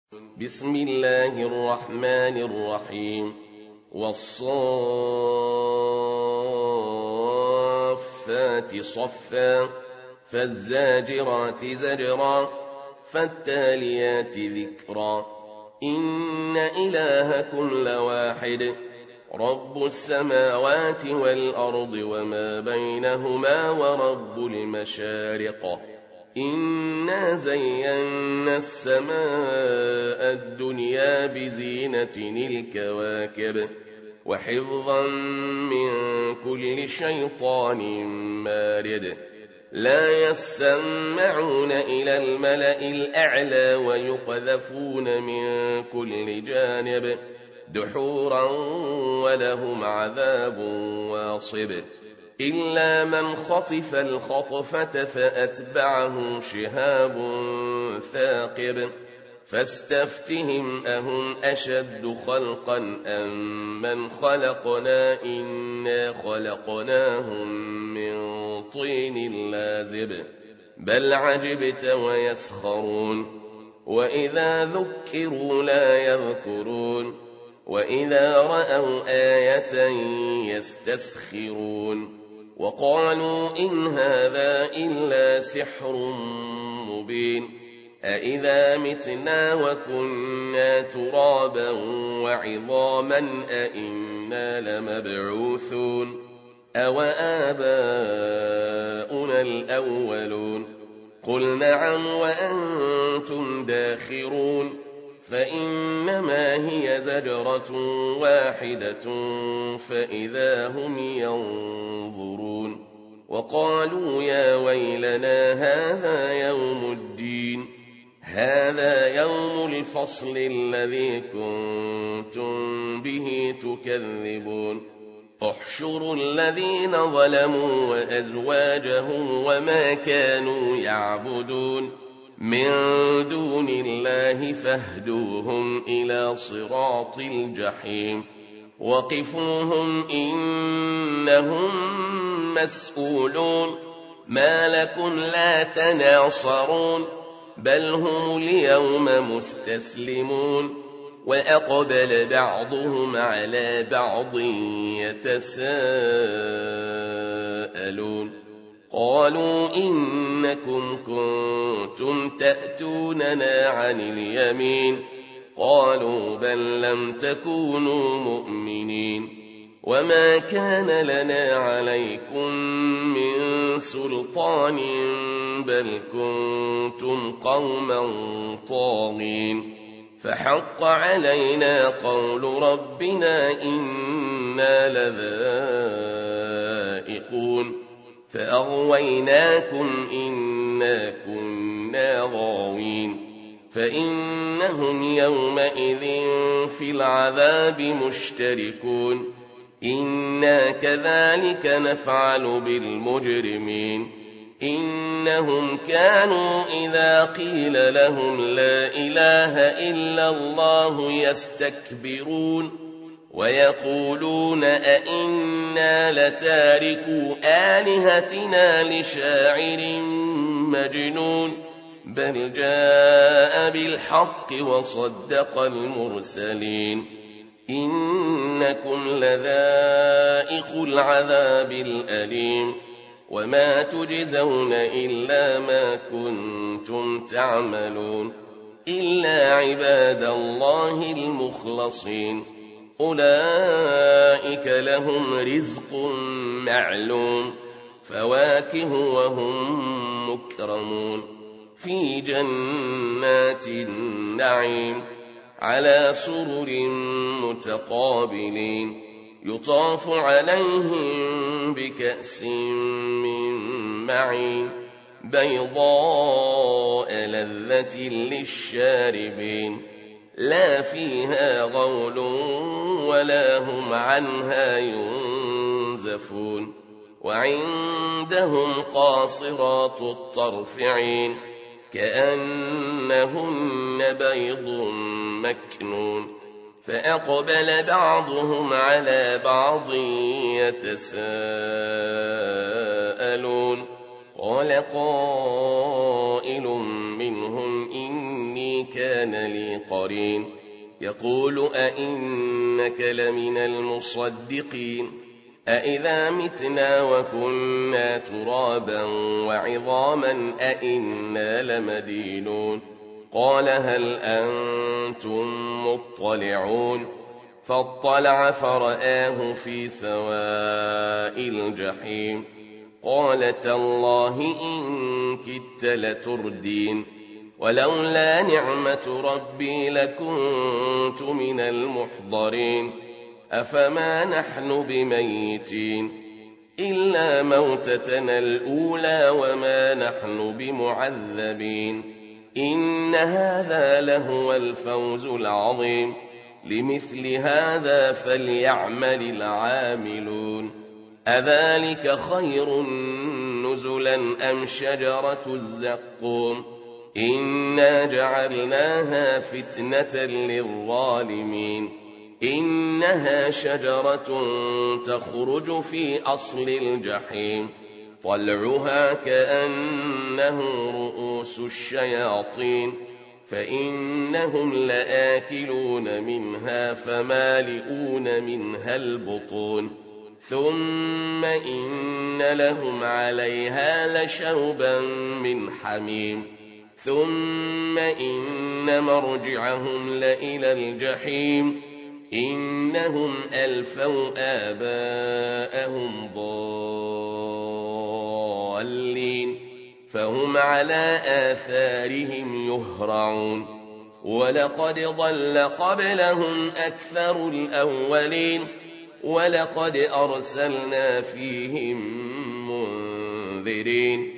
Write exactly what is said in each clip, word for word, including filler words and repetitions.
بسم الله الرحمن الرحيم والصافات صفا فالزاجرات زجرا فالتاليات ذكرا إن إلهكم لواحد رب السماوات والأرض وما بينهما ورب المشارق إنا زينا السماء الدنيا بزينة الكواكب وحفظا من كل شيطان مارد لا يسمعون إلى الملأ الأعلى ويقذفون من كل جانب دحورا ولهم عذاب واصب إلا من خطف الخطفة فأتبعه شهاب ثاقب فاستفتهم أهم أشد خلقا أم من خلقنا إنا خلقناهم من طين لازب بل عجبت ويسخرون وإذا ذكروا لا يذكرون وإذا رأوا آية يستسخرون وقالوا إن هذا إلا سحر مبين أإذا متنا وكنا ترابا وعظاما أإنا لمبعوثون أو آباؤنا الأولون قل نعم وأنتم داخرون فإنما هي زجرة واحدة فإذا هم ينظرون وقالوا يا ويلنا هذا يوم الدين هذا يوم الفصل الذي كنتم به تكذبون احشروا الذين ظلموا وأزواجهم وما كانوا يعبدون من دون الله فاهدوهم إلى صراط الجحيم وقفوهم إنهم مسؤولون ما لكم لا تناصرون بل هم اليوم مستسلمون وأقبل بعضهم على بعض يتساءلون قالوا إنكم كنتم تأتوننا عن اليمين قالوا بل لم تكونوا مؤمنين وما كان لنا عليكم من سلطان بل كنتم قوما طاغين فحق علينا قول ربنا إنا لذائقون فأغويناكم إنا كنا غاوين فإنهم يومئذ في العذاب مشتركون إنا كذلك نفعل بالمجرمين إنهم كانوا إذا قيل لهم لا إله إلا الله يستكبرون ويقولون أئنا لتاركو آلهتنا لشاعر مجنون بل جاء بالحق وصدق المرسلين إنكم لذائق العذاب الأليم وما تجزون إلا ما كنتم تعملون إلا عباد الله المخلصين أولئك لهم رزق معلوم فواكه وهم مكرمون في جنات النعيم على سرر متقابلين يطاف عليهم بكأس من معين بيضاء لذة للشاربين لا فيها غول ولا هم عنها ينزفون وعندهم قاصرات الطرف عين كأنهن بيض مكنون فأقبل بعضهم على بعض يتساءلون قال قائل منهم إني كان لي قرين يقول أئنك لمن المصدقين أئذا متنا وكنا ترابا وعظاما أئنا لمدينون قال هل أنتم مطلعون فاطلع فرآه في سواء الجحيم قال تالله إن كدت لتردين ولولا نعمة ربي لكنت من المحضرين أفما نحن بميتين إلا موتتنا الأولى وما نحن بمعذبين إن هذا لهو الفوز العظيم لمثل هذا فليعمل العاملون أذلك خير نزلا أم شجرة الزقوم إنا جعلناها فتنة للظالمين إنها شجرة تخرج في أصل الجحيم طلعها كأنه رؤوس الشياطين فإنهم لآكلون منها فمالئون منها البطون ثم إن لهم عليها لشوبا من حميم ثم إن مرجعهم لإلى الجحيم إنهم ألفوا آباءهم ضالين فهم على آثارهم يهرعون ولقد ضل قبلهم أكثر الأولين ولقد أرسلنا فيهم منذرين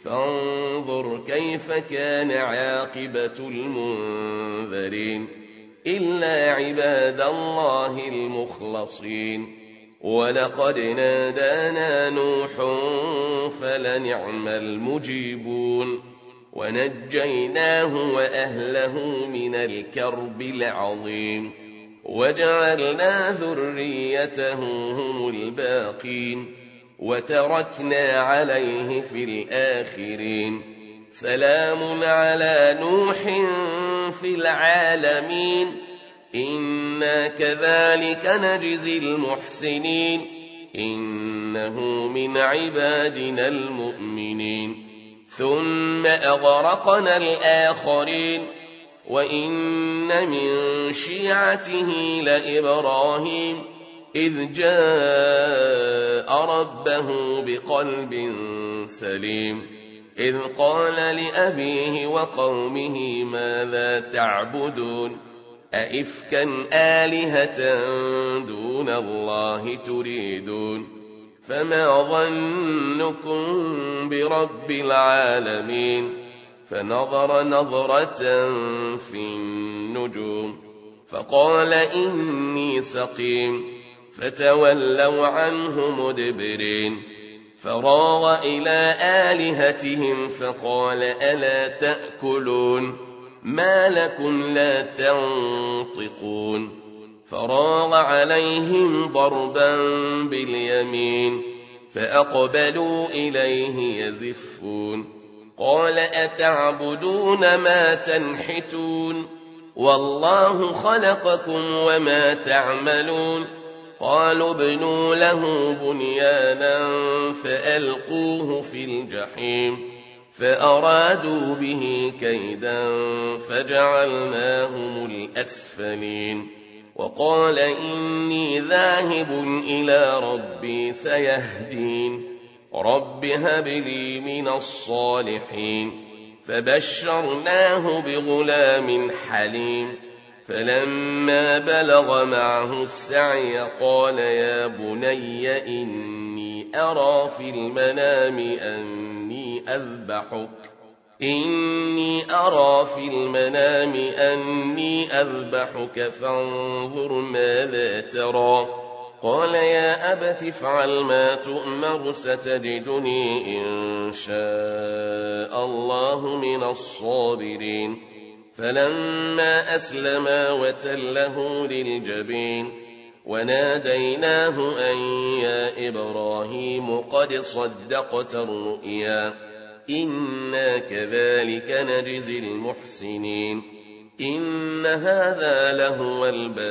فانظر كيف كان عاقبة المنذرين إلا عباد الله المخلصين ولقد نادانا نوح فلنعم المجيبون ونجيناه وأهله من الكرب العظيم وجعلنا ذريته هم الباقين وتركنا عليه في الآخرين سلام على نوح في العالمين إنا كذلك نجزي المحسنين إنه من عبادنا المؤمنين ثم أغرقنا الآخرين وإن من شيعته لإبراهيم إذ جاء ربه بقلب سليم إذ قال لأبيه وقومه ماذا تعبدون أئفكا آلهة دون الله تريدون فما ظنكم برب العالمين فنظر نظرة في النجوم فقال إني سقيم فتولوا عنه مدبرين فراغ إلى آلهتهم فقال ألا تأكلون ما لكم لا تنطقون فراغ عليهم ضربا باليمين فأقبلوا إليه يزفون قال أتعبدون ما تنحتون والله خلقكم وما تعملون قالوا ابنوا له بنيانا فألقوه في الجحيم فأرادوا به كيدا فجعلناهم الأسفلين وقال إني ذاهب إلى ربي سيهدين رب هب لي من الصالحين فبشرناه بغلام حليم فلما بلغ معه السعي قال يا بني إني أرى في المنام أني أذبحك إني أرى في المنام أني أذبحك فانظر ماذا ترى قال يا أبت افعل ما تؤمر ستجدني إن شاء الله من الصابرين فلما أسلما وتله للجبين وناديناه أن يا إبراهيم قد صدقت الرؤيا إنا كذلك نجزي المحسنين إن هذا لهو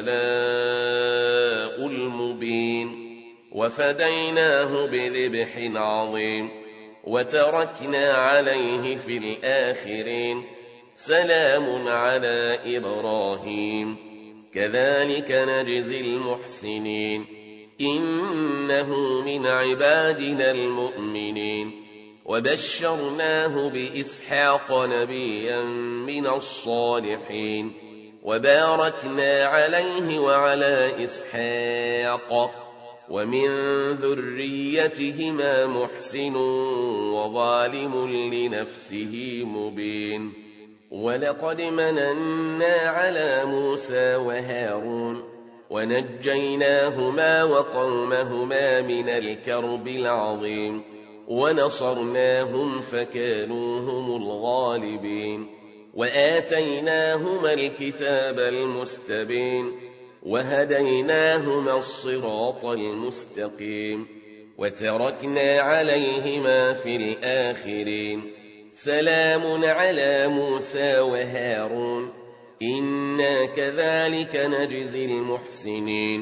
البلاء المبين وفديناه بذبح عظيم وتركنا عليه في الآخرين سلام على إبراهيم كذلك نجزي المحسنين إنه من عبادنا المؤمنين وبشرناه بإسحاق نبيا من الصالحين وباركنا عليه وعلى إسحاق ومن ذريتهما محسن وظالم لنفسه مبين ولقد مننا على موسى وهارون ونجيناهما وقومهما من الكرب العظيم ونصرناهم فكانوا هم الغالبين وآتيناهما الكتاب المستبين وهديناهما الصراط المستقيم وتركنا عليهما في الآخرين سلام على موسى وهارون إنا كذلك نجزي المحسنين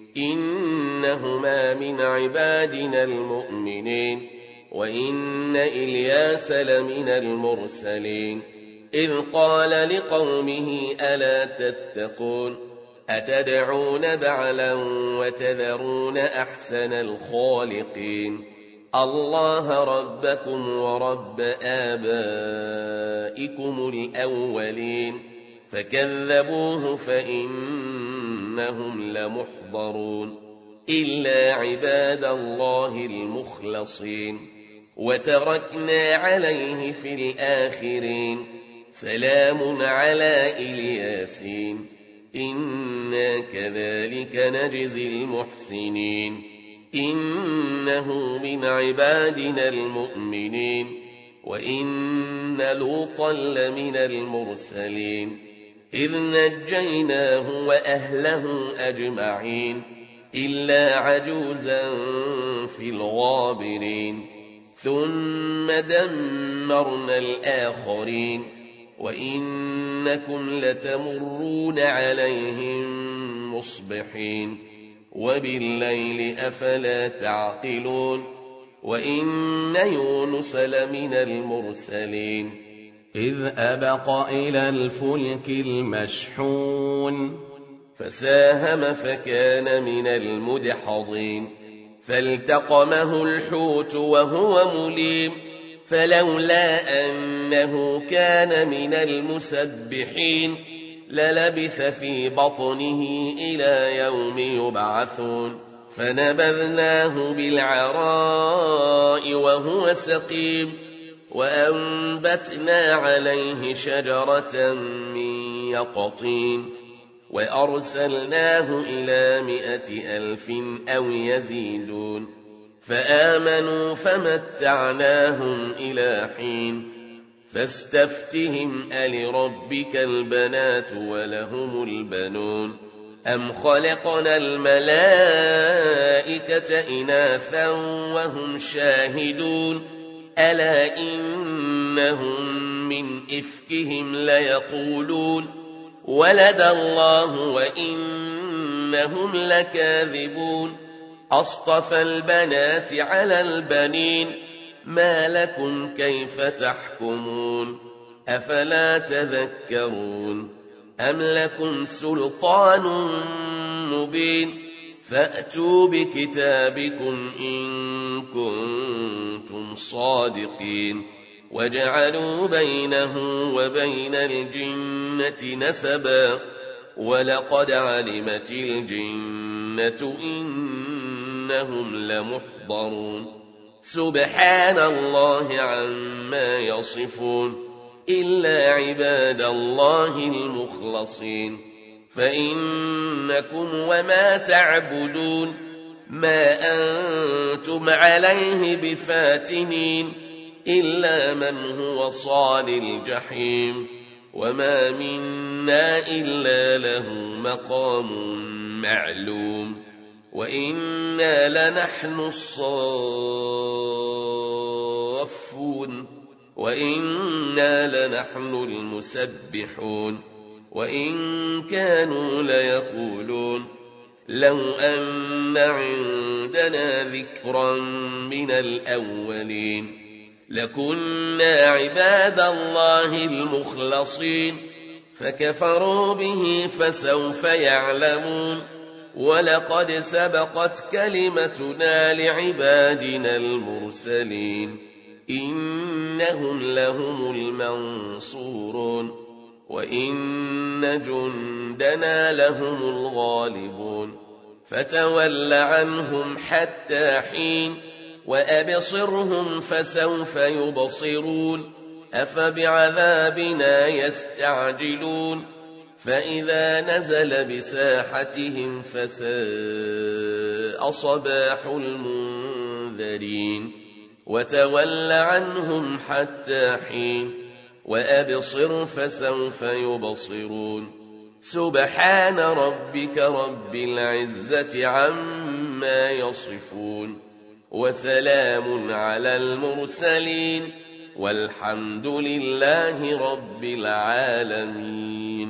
إنهما من عبادنا المؤمنين وإن إلياس لمن المرسلين إذ قال لقومه ألا تتقون أتدعون بعلا وتذرون أحسن الخالقين الله ربكم ورب آبائكم الأولين فكذبوه فإنهم لمحضرون إلا عباد الله المخلصين وتركنا عليه في الآخرين سلام على إلياسين إنا كذلك نجزي المحسنين إنه من عبادنا المؤمنين وإن لوطا لمن المرسلين إذ نجيناه وأهله أجمعين إلا عجوزا في الغابرين ثم دمرنا الآخرين وإنكم لتمرون عليهم مصبحين وبالليل أفلا تعقلون وإن يونس لمن المرسلين إذ أبق إلى الفلك المشحون فساهم فكان من المدحضين فالتقمه الحوت وهو مليم فلولا أنه كان من المسبحين للبث في بطنه إلى يوم يبعثون فنبذناه بالعراء وهو سقيم وأنبتنا عليه شجرة من يقطين وأرسلناه إلى مائة ألف أو يزيدون فآمنوا فمتعناهم إلى حين فاستفتهم ألربك البنات ولهم البنون أم خلقنا الملائكة إناثا وهم شاهدون ألا إنهم من إفكهم ليقولون ولد الله وإنهم لكاذبون أصطفى البنات على البنين ما لكم كيف تحكمون أفلا تذكرون أم لكم سلطان مبين فأتوا بكتابكم إن كنتم صادقين وجعلوا بينه وبين الجنة نسبا ولقد علمت الجنة إنهم لمحضرون سبحان الله عما يصفون إلا عباد الله المخلصين فإنكم وما تعبدون ما أنتم عليه بفاتنين إلا من هو صال الجحيم وما منا إلا له مقام معلوم وإنا لنحن الصافون وإنا لنحن المسبحون وإن كانوا ليقولون لو أن عندنا ذكرا من الأولين لكنا عباد الله المخلصين فكفروا به فسوف يعلمون ولقد سبقت كلمتنا لعبادنا المرسلين إنهم لهم المنصورون وإن جندنا لهم الغالبون فتول عنهم حتى حين وأبصرهم فسوف يبصرون أفبعذابنا يستعجلون فإذا نزل بساحتهم فساء صباح المنذرين وتول عنهم حتى حين وأبصر فسوف يبصرون سبحان ربك رب العزة عما يصفون وسلام على المرسلين والحمد لله رب العالمين.